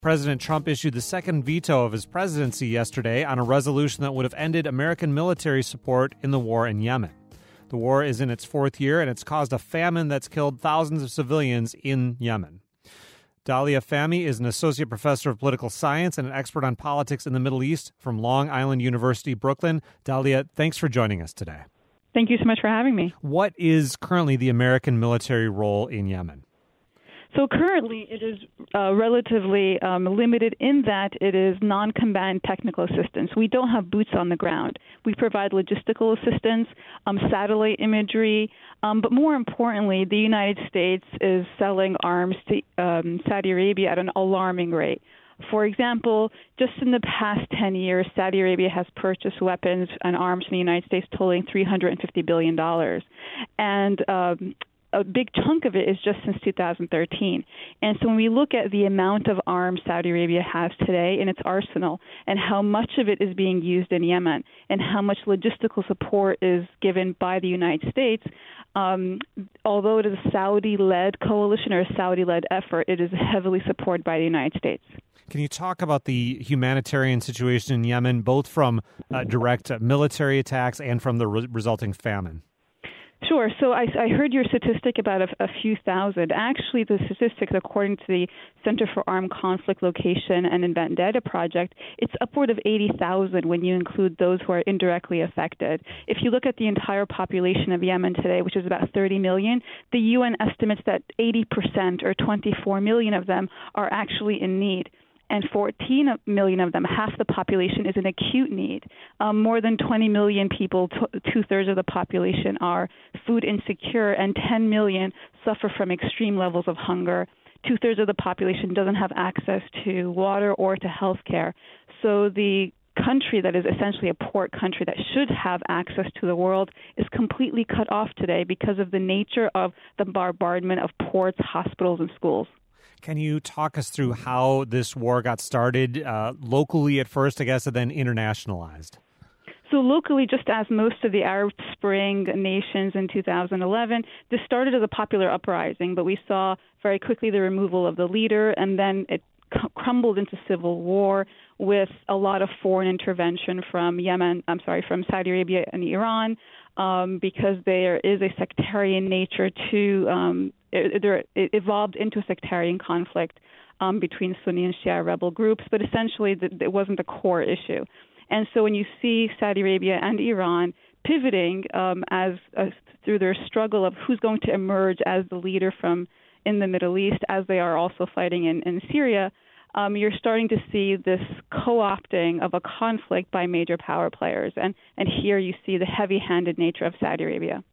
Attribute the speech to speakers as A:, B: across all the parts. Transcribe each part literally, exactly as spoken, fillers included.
A: President Trump issued the second veto of his presidency yesterday on a resolution that would have ended American military support in the war in Yemen. The war is in its fourth year, and it's caused a famine that's killed thousands of civilians in Yemen. Dalia Fahmy is an associate professor of political science and an expert on politics in the Middle East from Long Island University, Brooklyn. Dalia, thanks for joining us today.
B: Thank you so much for having me.
A: What is currently the American military role in Yemen?
B: So currently it is uh, relatively um, limited in that it is non-combatant technical assistance. We don't have boots on the ground. We provide logistical assistance, um, satellite imagery, um, but more importantly, the United States is selling arms to um, Saudi Arabia at an alarming rate. For example, just in the past ten years, Saudi Arabia has purchased weapons and arms from the United States totaling three hundred fifty billion dollars. And um, a big chunk of it is just since two thousand thirteen. And so when we look at the amount of arms Saudi Arabia has today in its arsenal and how much of it is being used in Yemen and how much logistical support is given by the United States, um, although it is a Saudi-led coalition or a Saudi-led effort, it is heavily supported by the United States.
A: Can you talk about the humanitarian situation in Yemen, both from uh, direct uh, military attacks and from the re- resulting famine?
B: Sure. So I, I heard your statistic about a, a few thousand. Actually, the statistics, according to the Center for Armed Conflict Location and Invent Data Project, it's upward of eighty thousand when you include those who are indirectly affected. If you look at the entire population of Yemen today, which is about thirty million, the U N estimates that eighty percent or twenty-four million of them are actually in need. And fourteen million of them, half the population, is in acute need. Um, more than twenty million people, t- two-thirds of the population, are food insecure, and ten million suffer from extreme levels of hunger. Two-thirds of the population doesn't have access to water or to health care. So the country that is essentially a port country that should have access to the world is completely cut off today because of the nature of the bombardment of ports, hospitals, and schools.
A: Can you talk us through how this war got started uh, locally at first, I guess, and then internationalized?
B: So locally, just as most of the Arab Spring nations in two thousand eleven, this started as a popular uprising, but we saw very quickly the removal of the leader, and then it crumbled into civil war with a lot of foreign intervention from Yemen, I'm sorry, from Saudi Arabia and Iran, um, because there is a sectarian nature to, um, it, there, it evolved into a sectarian conflict um, between Sunni and Shia rebel groups, but essentially the, it wasn't the core issue. And so when you see Saudi Arabia and Iran pivoting um, as uh, through their struggle of who's going to emerge as the leader from in the Middle East, as they are also fighting in, in Syria, um, you're starting to see this co-opting of a conflict by major power players. And, and here you see the heavy-handed nature of Saudi Arabia.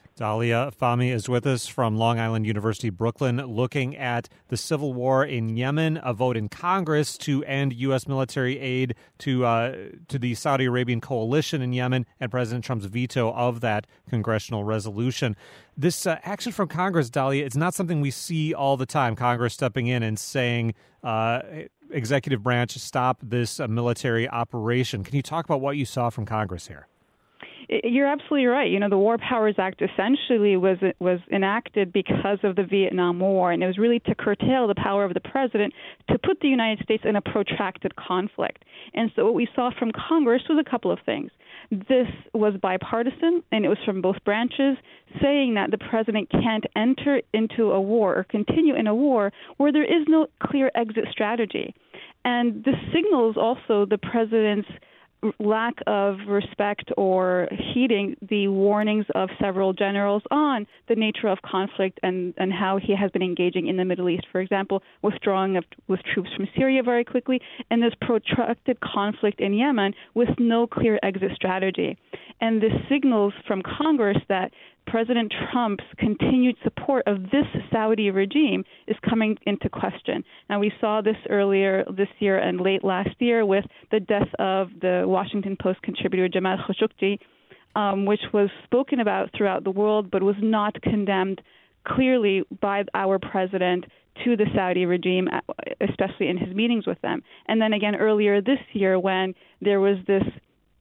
A: Dalia Fahmy is with us from Long Island University, Brooklyn, looking at the civil war in Yemen, a vote in Congress to end U S military aid to uh, to the Saudi Arabian coalition in Yemen, and President Trump's veto of that congressional resolution. This uh, action from Congress, Dalia, it's not something we see all the time, Congress stepping in and saying, uh, executive branch, stop this uh, military operation. Can you talk about what you saw from Congress here?
B: You're absolutely right. You know, the War Powers Act essentially was was enacted because of the Vietnam War, and it was really to curtail the power of the president to put the United States in a protracted conflict. And so what we saw from Congress was a couple of things. This was bipartisan, and it was from both branches, saying that the president can't enter into a war or continue in a war where there is no clear exit strategy. And this signals also the president's lack of respect or heeding the warnings of several generals on the nature of conflict and, and how he has been engaging in the Middle East. For example, withdrawing of, with troops from Syria very quickly, and this protracted conflict in Yemen with no clear exit strategy. And this signals from Congress that President Trump's continued support of this Saudi regime is coming into question. Now, we saw this earlier this year and late last year with the death of the Washington Post contributor Jamal Khashoggi, um, which was spoken about throughout the world but was not condemned clearly by our president to the Saudi regime, especially in his meetings with them. And then again earlier this year when there was this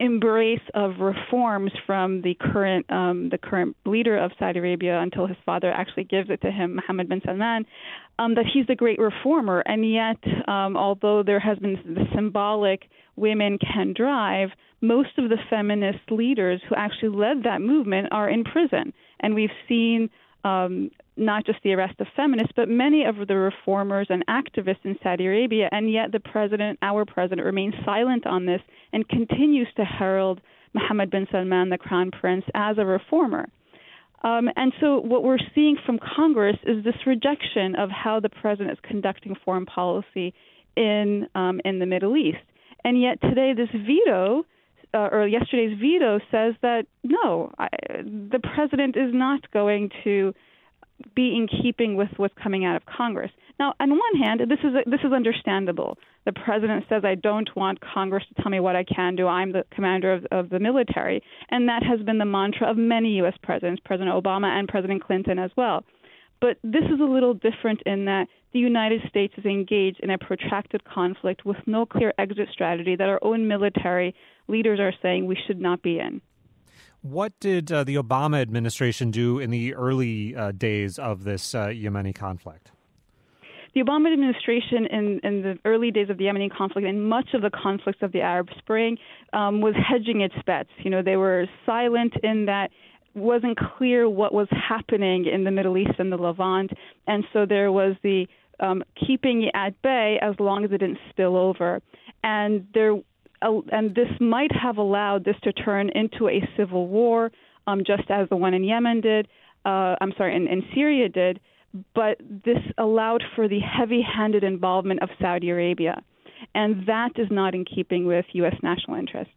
B: embrace of reforms from the current um, the current leader of Saudi Arabia until his father actually gives it to him, Mohammed bin Salman, um, that he's the great reformer. And yet, um, although there has been the symbolic women can drive, most of the feminist leaders who actually led that movement are in prison. And we've seen um, not just the arrest of feminists, but many of the reformers and activists in Saudi Arabia. And yet the president, our president, remains silent on this and continues to herald Mohammed bin Salman, the crown prince, as a reformer. Um, and so what we're seeing from Congress is this rejection of how the president is conducting foreign policy in um, in the Middle East. And yet today this veto, uh, or yesterday's veto, says that, no, I, the president is not going to be in keeping with what's coming out of Congress. Now, on one hand, this is a, this is understandable. The president says, I don't want Congress to tell me what I can do. I'm the commander of, of the military. And that has been the mantra of many U S presidents, President Obama and President Clinton as well. But this is a little different in that the United States is engaged in a protracted conflict with no clear exit strategy that our own military leaders are saying we should not be in.
A: What did uh, the Obama administration do in the early uh, days of this uh, Yemeni conflict?
B: The Obama administration in, in the early days of the Yemeni conflict and much of the conflicts of the Arab Spring um, was hedging its bets. You know, they were silent in that it wasn't clear what was happening in the Middle East and the Levant, and so there was the um, keeping it at bay as long as it didn't spill over. And there Uh, and this might have allowed this to turn into a civil war, um, just as the one in Yemen did. Uh, I'm sorry, in, in Syria did. But this allowed for the heavy-handed involvement of Saudi Arabia, and that is not in keeping with U S national interest.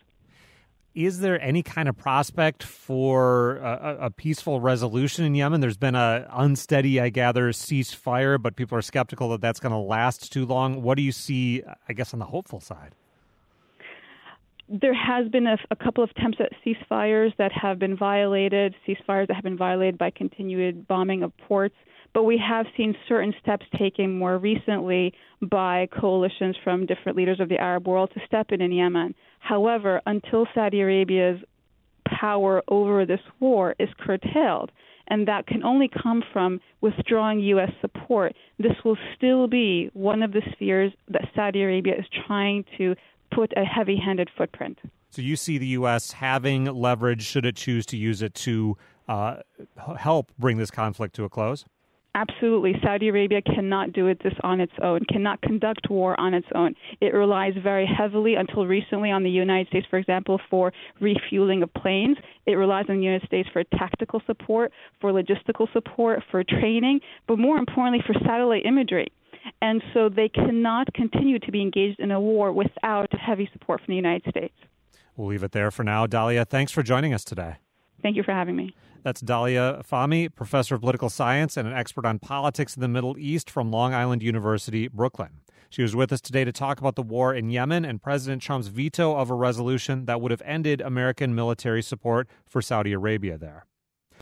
A: Is there any kind of prospect for a, a peaceful resolution in Yemen? There's been a unsteady, I gather, ceasefire, but people are skeptical that that's going to last too long. What do you see, I guess, on the hopeful side?
B: There has been a, a couple of attempts at ceasefires that have been violated, ceasefires that have been violated by continued bombing of ports. But we have seen certain steps taken more recently by coalitions from different leaders of the Arab world to step in in Yemen. However, until Saudi Arabia's power over this war is curtailed, and that can only come from withdrawing U S support, this will still be one of the spheres that Saudi Arabia is trying to put a heavy-handed footprint.
A: So you see the U S having leverage should it choose to use it to uh, help bring this conflict to a close?
B: Absolutely. Saudi Arabia cannot do it this on its own, cannot conduct war on its own. It relies very heavily, until recently, on the United States, for example, for refueling of planes. It relies on the United States for tactical support, for logistical support, for training, but more importantly, for satellite imagery. And so they cannot continue to be engaged in a war without heavy support from the United States.
A: We'll leave it there for now. Dalia, thanks for joining us today.
B: Thank you for having me.
A: That's Dalia Fahmy, professor of political science and an expert on politics in the Middle East from Long Island University, Brooklyn. She was with us today to talk about the war in Yemen and President Trump's veto of a resolution that would have ended American military support for Saudi Arabia there.